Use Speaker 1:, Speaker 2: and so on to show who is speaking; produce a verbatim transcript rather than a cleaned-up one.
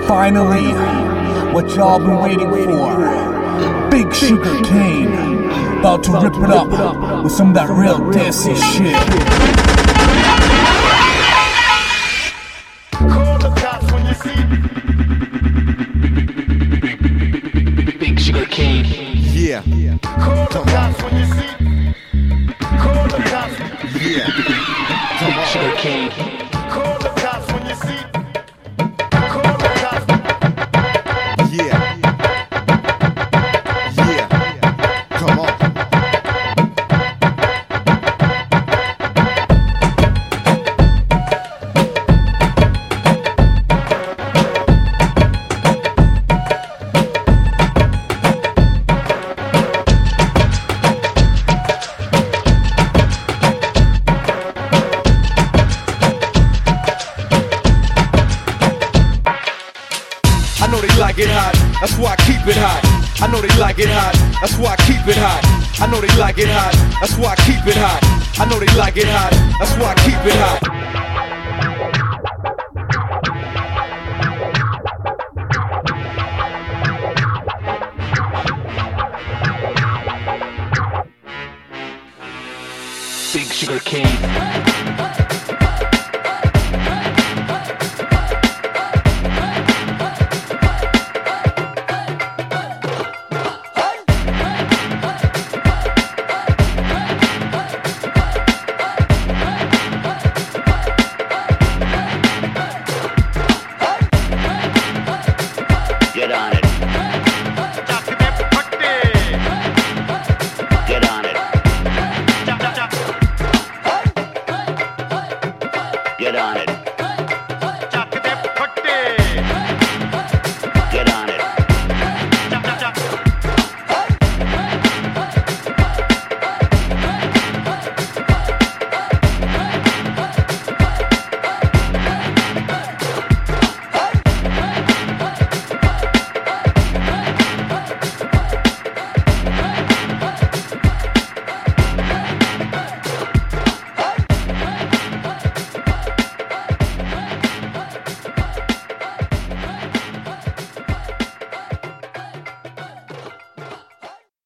Speaker 1: Finally, what y'all been waiting for. Big Sugar Cane, about to rip it up with some of that real Desi shit.
Speaker 2: Call the cops when you see
Speaker 3: Big Sugar Cane.
Speaker 4: Yeah.
Speaker 2: Call the cops when you see Call the cops.
Speaker 4: Yeah. Come
Speaker 3: Big
Speaker 4: on.
Speaker 3: Sugar Cane.
Speaker 2: Call the cops when you see Call the cops.
Speaker 4: Yeah. Yeah. Come on.
Speaker 5: I know they like it hot, that's why I keep it hot. I know they like it hot, that's why I keep it hot. I know they like it hot, that's why I keep it hot. I know they like it hot, that's why I keep it hot.
Speaker 3: Big Sugar Cane.